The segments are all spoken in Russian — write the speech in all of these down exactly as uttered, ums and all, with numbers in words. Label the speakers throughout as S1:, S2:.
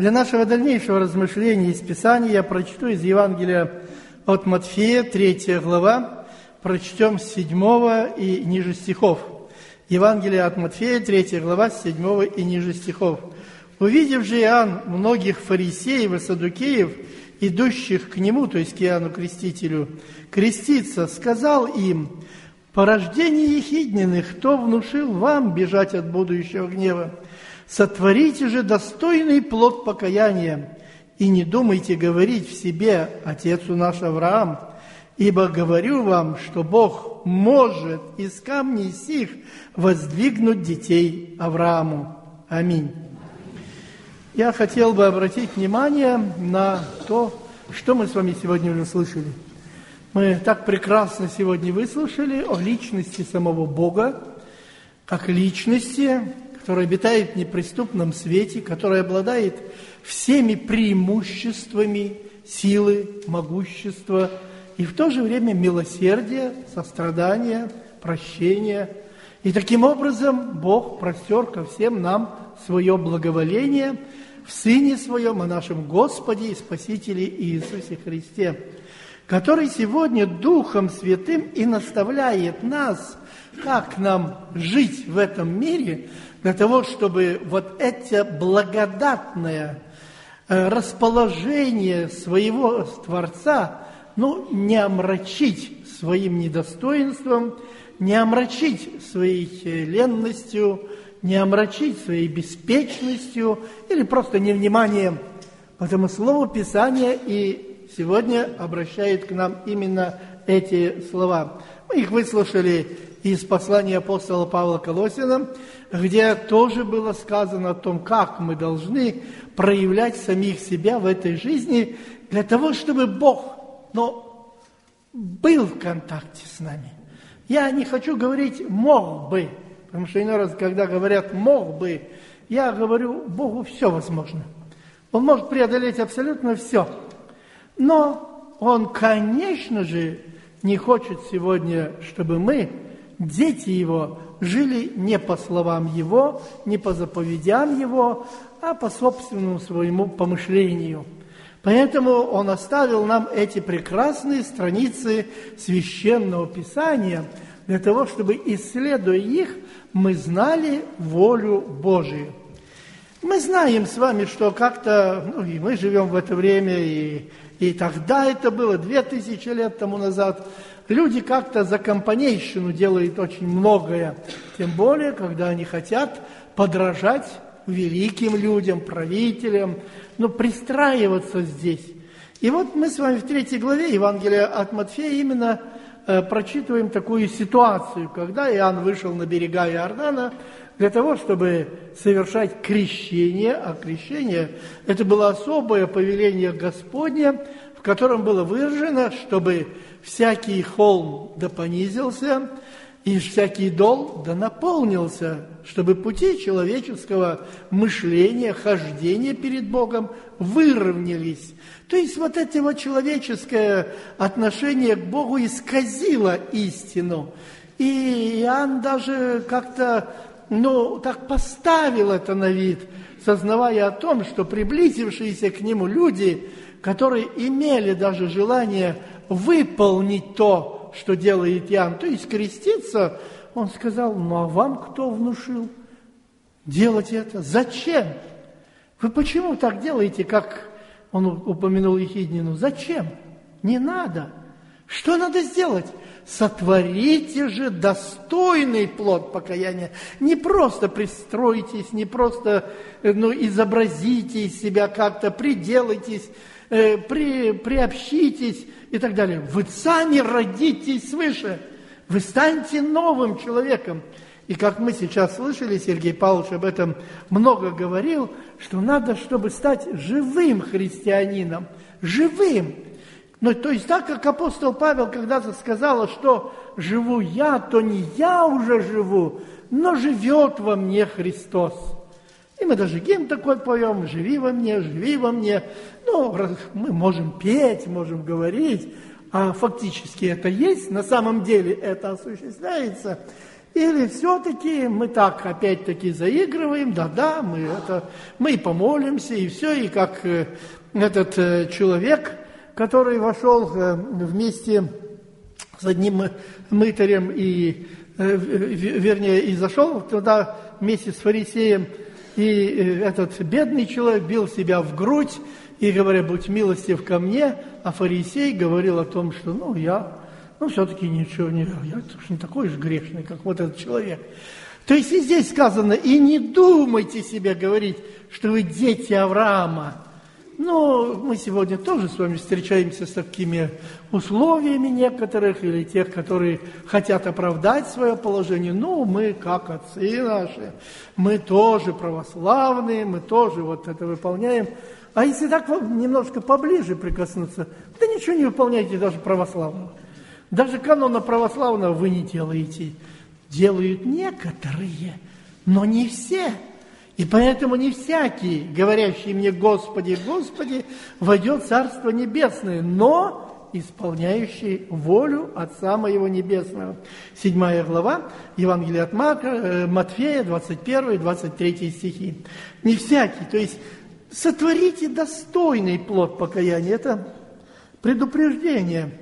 S1: Для нашего дальнейшего размышления из Писания я прочту из Евангелия от Матфея, третья глава, прочтем с седьмого и ниже стихов. Евангелие от Матфея, третья глава, с седьмого и ниже стихов. «Увидев же Иоанн многих фарисеев и саддукеев, идущих к нему, то есть к Иоанну Крестителю, креститься, сказал им: порождение ехидненных, кто внушил вам бежать от будущего гнева? Сотворите же достойный плод покаяния, и не думайте говорить в себе: отец у наш Авраам, ибо говорю вам, что Бог может из камней сих воздвигнуть детей Аврааму». Аминь. Я хотел бы обратить внимание на то, что мы с вами сегодня уже слышали. Мы так прекрасно сегодня выслушали о личности самого Бога, как личности, которая обитает в неприступном свете, которая обладает всеми преимуществами силы, могущества и в то же время милосердия, сострадания, прощения. И таким образом Бог простер ко всем нам свое благоволение в Сыне Своем, о нашем Господе и Спасителе Иисусе Христе, который сегодня Духом Святым и наставляет нас, как нам жить в этом мире, для того, чтобы вот это благодатное расположение своего Творца, ну, не омрачить своим недостоинством, не омрачить своей ленностью, не омрачить своей беспечностью или просто невниманием. Потому Слово Писания и сегодня обращает к нам именно эти слова. Мы их выслушали из послания апостола Павла Колоссянам, где тоже было сказано о том, как мы должны проявлять самих себя в этой жизни для того, чтобы Бог, ну, был в контакте с нами. Я не хочу говорить «мог бы», потому что иной раз, когда говорят «мог бы», я говорю, Богу все возможно. Он может преодолеть абсолютно все. Но Он, конечно же, не хочет сегодня, чтобы мы, дети Его, жили не по словам Его, не по заповедям Его, а по собственному своему помышлению. Поэтому Он оставил нам эти прекрасные страницы Священного Писания для того, чтобы, исследуя их, мы знали волю Божию. Мы знаем с вами, что как-то, ну и мы живем в это время, и, и тогда это было, две тысячи лет тому назад, люди как-то за компанейщину делают очень многое, тем более, когда они хотят подражать великим людям, правителям, но пристраиваться здесь. И вот мы с вами в третьей главе Евангелия от Матфея именно э, прочитываем такую ситуацию, когда Иоанн вышел на берега Иордана для того, чтобы совершать крещение, а крещение – это было особое повеление Господне, в котором было выражено, чтобы всякий холм да понизился, и всякий дол да наполнился, чтобы пути человеческого мышления, хождения перед Богом выровнялись. То есть вот это вот человеческое отношение к Богу исказило истину. И Иоанн даже как-то, ну, так поставил это на вид, сознавая о том, что приблизившиеся к нему люди, которые имели даже желание выполнить то, что делает Иоанн, то есть креститься, он сказал: ну а вам кто внушил делать это? Зачем? Вы почему так делаете, как он упомянул ехиднину? Зачем? Не надо. Что надо сделать? Сотворите же достойный плод покаяния. Не просто пристройтесь, не просто ну, изобразите из себя как-то, приделайтесь, э, при, приобщитесь и так далее. Вы сами родитесь свыше. Вы станьте новым человеком. И как мы сейчас слышали, Сергей Павлович об этом много говорил, что надо, чтобы стать живым христианином. Живым. Ну, то есть так, как апостол Павел когда-то сказал, что живу я, то не я уже живу, но живет во мне Христос. И мы даже гимн такой поем: «Живи во мне, живи во мне». Ну, мы можем петь, можем говорить, а фактически это есть, на самом деле это осуществляется. Или все-таки мы так опять-таки заигрываем, да-да, мы, это, мы и помолимся, и все, и как э, этот э, человек, который вошел э, вместе с одним мытарем, и, э, вернее, и зашел туда вместе с фарисеем, и э, этот бедный человек бил себя в грудь, и говоря, будь милостив ко мне, а фарисей говорил о том, что, ну, я... Ну, все-таки ничего не... Я уж не такой же грешный, как вот этот человек. То есть и здесь сказано, и не думайте себе говорить, что вы дети Авраама. Ну, мы сегодня тоже с вами встречаемся с такими условиями некоторых, или тех, которые хотят оправдать свое положение. Ну, мы, как отцы наши, мы тоже православные, мы тоже вот это выполняем. А если так немножко поближе прикоснуться, да ничего не выполняйте даже православного. Даже канона православного вы не делаете. Делают некоторые, но не все. И поэтому не всякий, говорящий мне «Господи, Господи», войдет в Царство Небесное, но исполняющий волю Отца Моего Небесного. Седьмая глава, Евангелие от Марка, Матфея, двадцать первый, двадцать третий стихи. Не всякий, то есть сотворите достойный плод покаяния. Это предупреждение.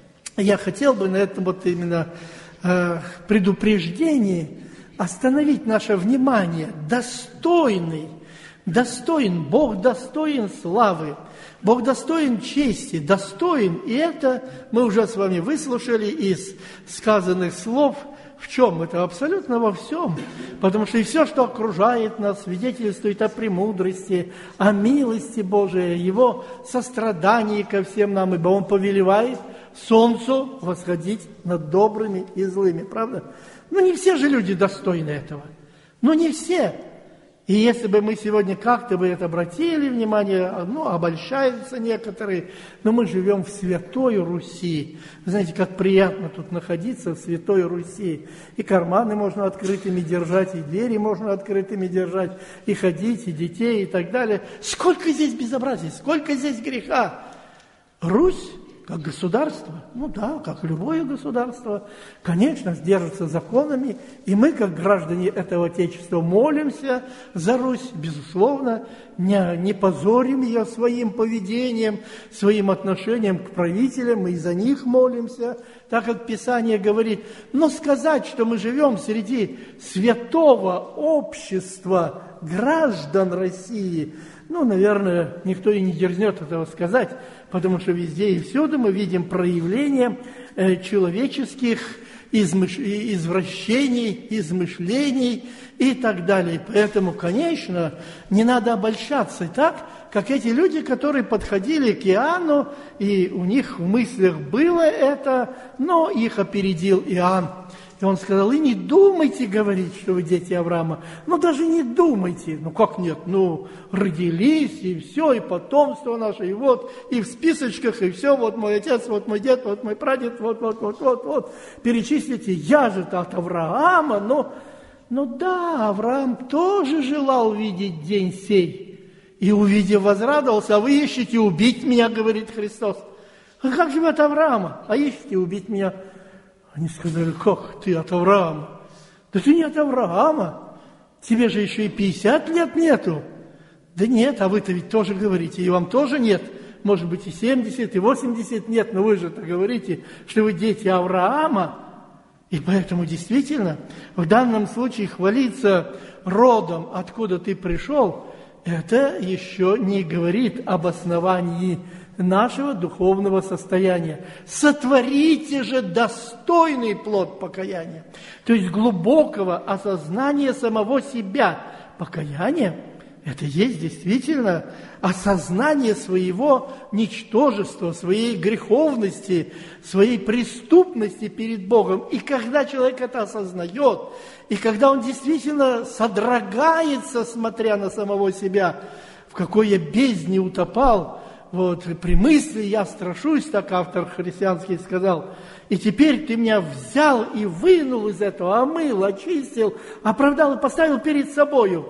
S1: Я хотел бы на этом вот именно э, предупреждении остановить наше внимание. Достойный, достоин, Бог достоин славы, Бог достоин чести, достоин, и это мы уже с вами выслушали из сказанных слов. В чем? Это абсолютно во всем. Потому что и все, что окружает нас, свидетельствует о премудрости, о милости Божией, Его сострадании ко всем нам, ибо Он повелевает солнцу восходить над добрыми и злыми. Правда? Ну, не все же люди достойны этого. Ну, не все. И если бы мы сегодня как-то бы это обратили внимание, ну, обольщаются некоторые, но мы живем в Святой Руси. Вы знаете, как приятно тут находиться в Святой Руси. И карманы можно открытыми держать, и двери можно открытыми держать, и ходить, и детей, и так далее. Сколько здесь безобразия, сколько здесь греха. Русь, как государство, ну да, как любое государство, конечно, сдержится законами, и мы, как граждане этого Отечества, молимся за Русь, безусловно, не, не позорим ее своим поведением, своим отношением к правителям, мы и за них молимся, так как Писание говорит. Но сказать, что мы живем среди святого общества граждан России, ну, наверное, никто и не дерзнет этого сказать, потому что везде и всюду мы видим проявления э, человеческих измыш... извращений, измышлений и так далее. Поэтому, конечно, не надо обольщаться так, как эти люди, которые подходили к Иоанну, и у них в мыслях было это, но их опередил Иоанн. И он сказал, и не думайте говорить, что вы дети Авраама. Ну, даже не думайте. Ну, как нет? Ну, родились, и все, и потомство наше, и вот, и в списочках, и все, вот мой отец, вот мой дед, вот мой прадед, вот, вот, вот, вот, вот. Перечислите, я же-то от Авраама, но, ну да, Авраам тоже желал видеть день сей. И, увидев, возрадовался, а вы ищете убить меня, говорит Христос. А как же вы от Авраама? А ищете убить меня? Они сказали, как ты от Авраама? Да ты не от Авраама. Тебе же еще и пятьдесят лет нету. Да нет, а вы-то ведь тоже говорите, и вам тоже нет. Может быть, и семьдесят, и восемьдесят нет, но вы же-то говорите, что вы дети Авраама. И поэтому действительно, в данном случае хвалиться родом, откуда ты пришел, это еще не говорит об основании нашего духовного состояния. Сотворите же достойный плод покаяния, то есть глубокого осознания самого себя. Покаяние – это есть действительно осознание своего ничтожества, своей греховности, своей преступности перед Богом. И когда человек это осознает, и когда он действительно содрогается, смотря на самого себя, в какой я бездне утопал, вот, при мысли я страшусь, так автор христианский сказал, и теперь ты меня взял и вынул из этого, омыл, очистил, оправдал и поставил перед собою.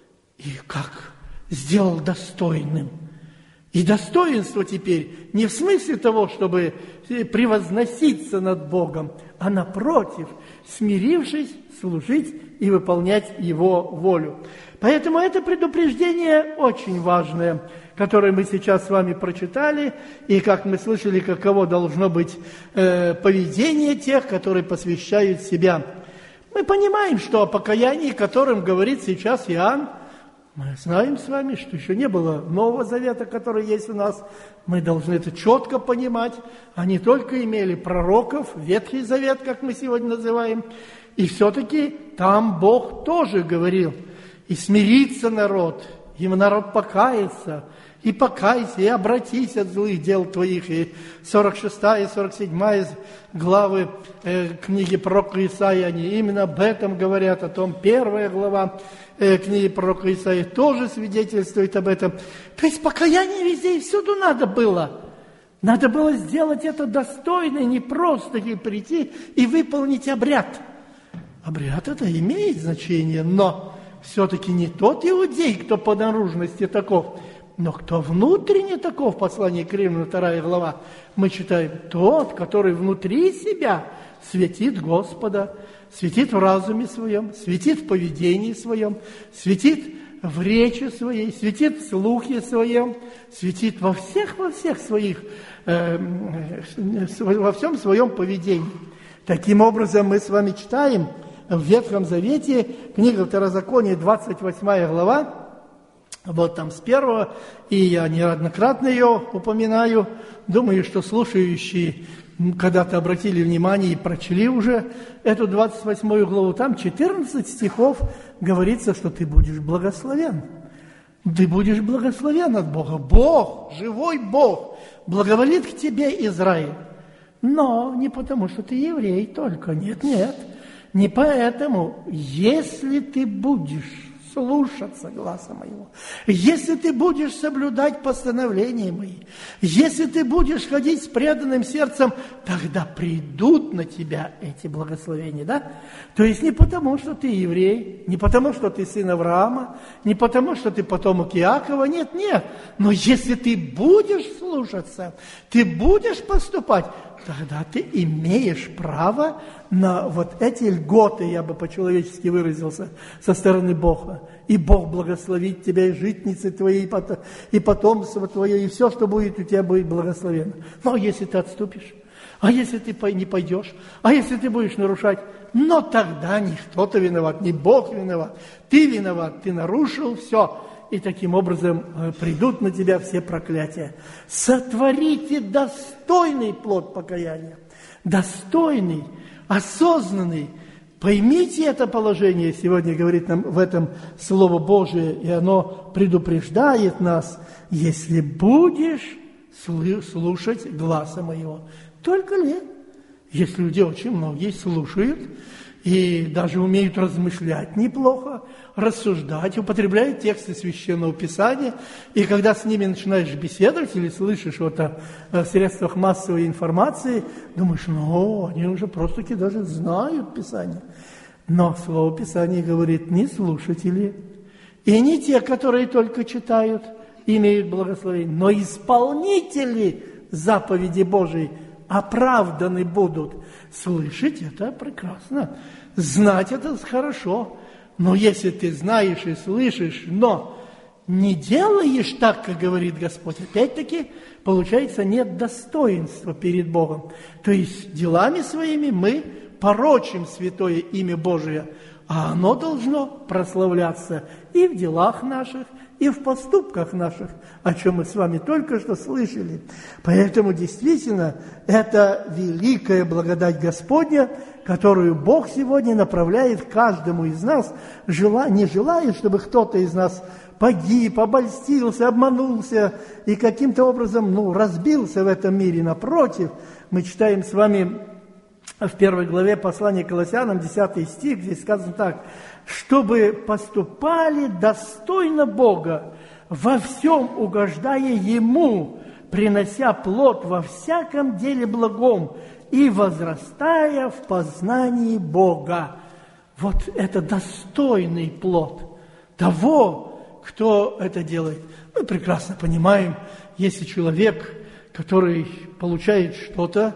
S1: И как сделал достойным. И достоинство теперь не в смысле того, чтобы превозноситься над Богом, а напротив, смирившись, служить и выполнять Его волю. Поэтому это предупреждение очень важное, которое мы сейчас с вами прочитали, и как мы слышали, каково должно быть э, поведение тех, которые посвящают себя. Мы понимаем, что о покаянии, о котором говорит сейчас Иоанн, мы знаем с вами, что еще не было Нового Завета, который есть у нас. Мы должны это четко понимать, а не только имели пророков, Ветхий Завет, как мы сегодня называем. И все-таки там Бог тоже говорил, и смирится народ, и народ покается, и покайся, и обратись от злых дел твоих. И сорок шестая и сорок седьмая главы э, книги пророка Исаии, они именно об этом говорят, о том. Первая глава э, книги пророка Исаии тоже свидетельствует об этом. То есть покаяние везде и всюду надо было. Надо было сделать это достойно, не просто прийти и выполнить обряд. Обряд это имеет значение, но все-таки не тот иудей, кто по наружности таков, но кто внутренне таков, в послании к Римлянам, вторая глава, мы читаем, тот, который внутри себя светит Господа, светит в разуме своем, светит в поведении своем, светит в речи своей, светит в слухе своем, светит во всех, во всех своих, э, во всем своем поведении. Таким образом, мы с вами читаем в Ветхом Завете, книга Второзакония, двадцать восьмая глава, вот там с первого, и я неоднократно ее упоминаю. Думаю, что слушающие когда-то обратили внимание и прочли уже эту двадцать восьмую главу. Там четырнадцать стихов говорится, что ты будешь благословен. Ты будешь благословен от Бога. Бог, живой Бог, благоволит к тебе, Израиль. Но не потому, что ты еврей только. Нет, нет. Не поэтому. Если ты будешь слушаться гласа моего, если ты будешь соблюдать постановления мои, если ты будешь ходить с преданным сердцем, тогда придут на тебя эти благословения, да? То есть не потому, что ты еврей, не потому, что ты сын Авраама, не потому, что ты потомок Иакова, нет, нет. Но если ты будешь слушаться, ты будешь поступать, тогда ты имеешь право на вот эти льготы, я бы по-человечески выразился, со стороны Бога. И Бог благословит тебя, и житницы твои, и потомство твое, и все, что будет у тебя, будет благословенно. Но если ты отступишь, а если ты не пойдешь, а если ты будешь нарушать, но тогда не кто-то виноват, не Бог виноват, ты виноват, ты нарушил все. И таким образом придут на тебя все проклятия. Сотворите достойный плод покаяния. Достойный, осознанный. Поймите это положение, сегодня говорит нам в этом Слово Божие, и оно предупреждает нас, если будешь слушать гласа моего. Только ли? Есть люди, очень многие слушают, и даже умеют размышлять неплохо, рассуждать, употребляют тексты Священного Писания. И когда с ними начинаешь беседовать или слышишь вот о, о средствах массовой информации, думаешь, ну, они уже просто-таки даже знают Писание. Но Слово Писания говорит, не слушатели, и не те, которые только читают, имеют благословение, но исполнители заповеди Божией оправданы будут. Слышать это прекрасно, знать это хорошо. Но если ты знаешь и слышишь, но не делаешь так, как говорит Господь, опять-таки, получается, нет достоинства перед Богом. То есть делами своими мы порочим святое имя Божие, а оно должно прославляться и в делах наших, и в поступках наших, о чем мы с вами только что слышали. Поэтому действительно это великая благодать Господня, которую Бог сегодня направляет каждому из нас, не желая, чтобы кто-то из нас погиб, обольстился, обманулся и каким-то образом ну, разбился в этом мире. Напротив, мы читаем с вами в первой главе послания к Колоссянам, десятый стих, здесь сказано так, чтобы поступали достойно Бога, во всем угождая Ему, принося плод во всяком деле благом и возрастая в познании Бога. Вот это достойный плод того, кто это делает. Мы прекрасно понимаем, если человек, который получает что-то,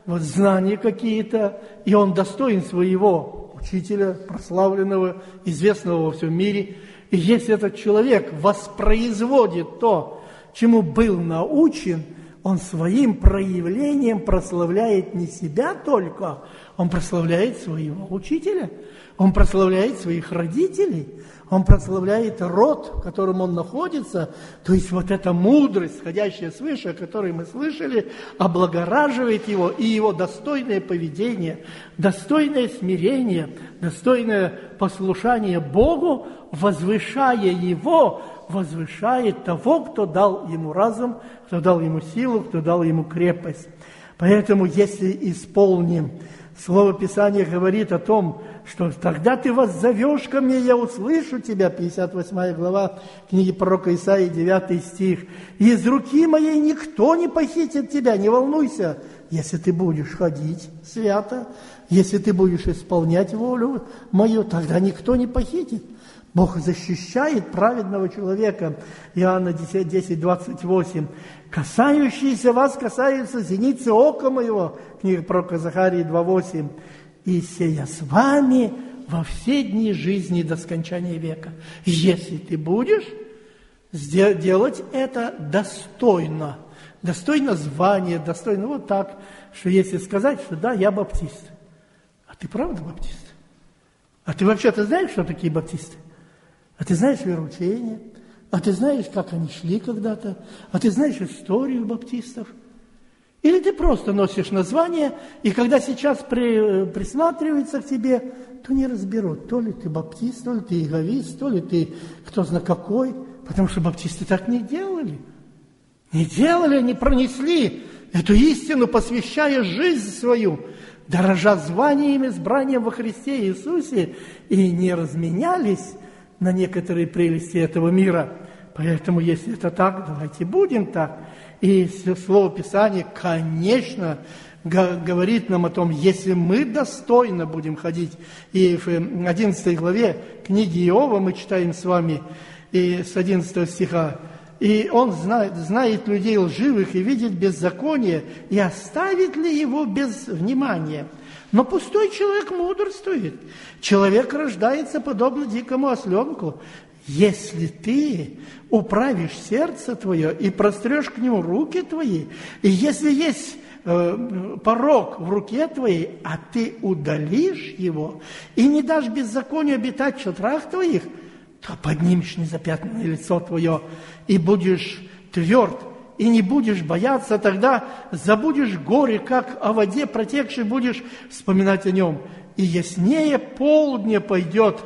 S1: вот знания какие-то, и он достоин своего учителя, прославленного, известного во всем мире. И если этот человек воспроизводит то, чему был научен, он своим проявлением прославляет не себя только, он прославляет своего учителя, он прославляет своих родителей, он прославляет род, в котором он находится. То есть вот эта мудрость, сходящая свыше, о которой мы слышали, облагораживает его, и его достойное поведение, достойное смирение, достойное послушание Богу, возвышая его, возвышает того, кто дал ему разум, кто дал ему силу, кто дал ему крепость. Поэтому, если исполним, Слово Писания говорит о том, что тогда ты воззовешь ко мне, я услышу тебя, пятьдесят восьмая глава книги пророка Исаии, девятый стих. Из руки моей никто не похитит тебя, не волнуйся, если ты будешь ходить свято, если ты будешь исполнять волю мою, тогда никто не похитит. Бог защищает праведного человека. Иоанна десять, двадцать восемь. «Касающиеся вас касаются зеницы ока моего», книга пророка Захарии два восемь. «И сея с вами во все дни жизни до скончания века». Если ты будешь делать это достойно, достойно звания, достойно вот так, что если сказать, что да, я баптист. А ты правда баптист? А ты вообще-то знаешь, что такие баптисты? А ты знаешь вероучение? А ты знаешь, как они шли когда-то? А ты знаешь историю баптистов? Или ты просто носишь название, и когда сейчас при, присматривается к тебе, то не разберут, то ли ты баптист, то ли ты иеговист, то ли ты кто знает какой, потому что баптисты так не делали. Не делали, они пронесли эту истину, посвящая жизнь свою, дорожа званием и избранием во Христе Иисусе, и не разменялись на некоторые прелести этого мира. Поэтому, если это так, давайте будем так. И Слово Писания, конечно, говорит нам о том, если мы достойно будем ходить. И в одиннадцатой главе книги Иова мы читаем с вами и с одиннадцатого стиха. «И он знает, знает людей лживых и видит беззаконие, и оставит ли его без внимания? Но пустой человек мудрствует. Человек рождается подобно дикому осленку. Если ты управишь сердце твое и прострешь к нему руки твои, и если есть э, порок в руке твоей, а ты удалишь его, и не дашь беззаконию обитать в шатрах твоих, то поднимешь незапятнанное лицо твое, и будешь тверд, и не будешь бояться, тогда забудешь горе, как о воде протекшей будешь вспоминать о нем. И яснее полдня пойдет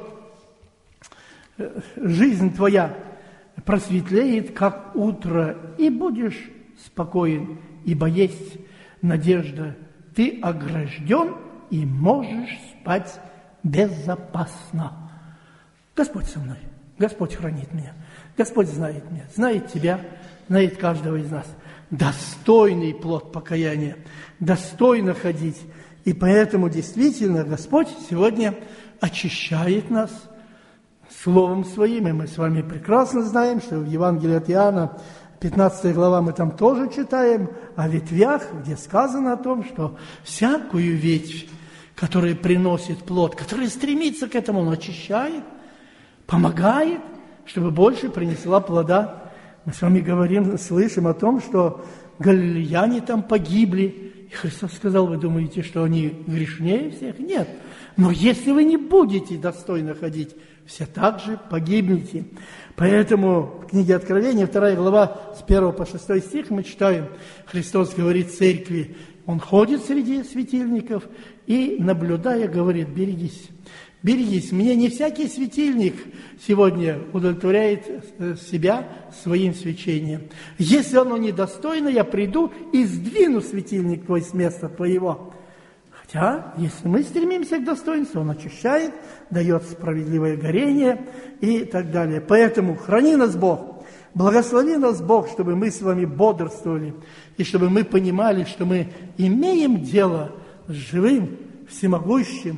S1: жизнь твоя, просветлеет, как утро, и будешь спокоен, ибо есть надежда. Ты огражден и можешь спать безопасно. Господь со мной, Господь хранит меня, Господь знает меня, знает тебя, знает каждого из нас. Достойный плод покаяния, достойно ходить. И поэтому действительно Господь сегодня очищает нас Словом Своим. И мы с вами прекрасно знаем, что в Евангелии от Иоанна, пятнадцатая глава, мы там тоже читаем о ветвях, где сказано о том, что всякую ветвь, которая приносит плод, которая стремится к этому, он очищает, помогает, чтобы больше принесла плода. Мы с вами говорим, слышим о том, что галилеяне там погибли. И Христос сказал, вы думаете, что они грешнее всех? Нет. Но если вы не будете достойно ходить, все так же погибнете. Поэтому в книге Откровения, вторая глава, с первого по шестой стих мы читаем, Христос говорит церкви, Он ходит среди светильников и, наблюдая, говорит, берегись. Берегись, мне не всякий светильник сегодня удовлетворяет себя своим свечением. Если оно недостойно, я приду и сдвину светильник твой с места твоего. Хотя, если мы стремимся к достоинству, он очищает, дает справедливое горение и так далее. Поэтому храни нас Бог, благослови нас Бог, чтобы мы с вами бодрствовали, и чтобы мы понимали, что мы имеем дело с живым, всемогущим,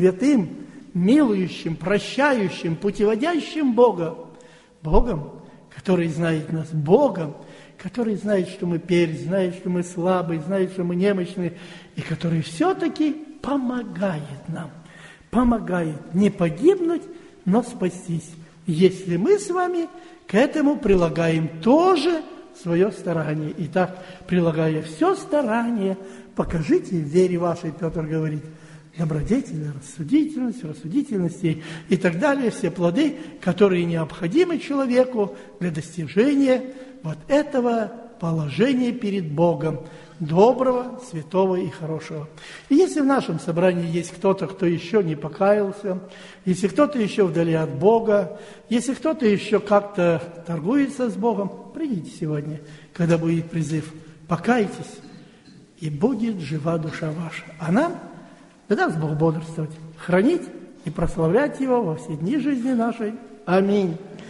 S1: святым, милующим, прощающим, путеводящим Бога, Богом, который знает нас Богом, который знает, что мы перед, знает, что мы слабые, знает, что мы немощны, и который все-таки помогает нам, помогает не погибнуть, но спастись, если мы с вами к этому прилагаем тоже свое старание. Итак, прилагая все старание, покажите в вере вашей, Петр говорит, добродетель, рассудительность, рассудительности и так далее, все плоды, которые необходимы человеку для достижения вот этого положения перед Богом, доброго, святого и хорошего. И если в нашем собрании есть кто-то, кто еще не покаялся, если кто-то еще вдали от Бога, если кто-то еще как-то торгуется с Богом, придите сегодня, когда будет призыв, покайтесь, и будет жива душа ваша. А нам, да даст Бог бодрствовать, хранить и прославлять Его во все дни жизни нашей. Аминь.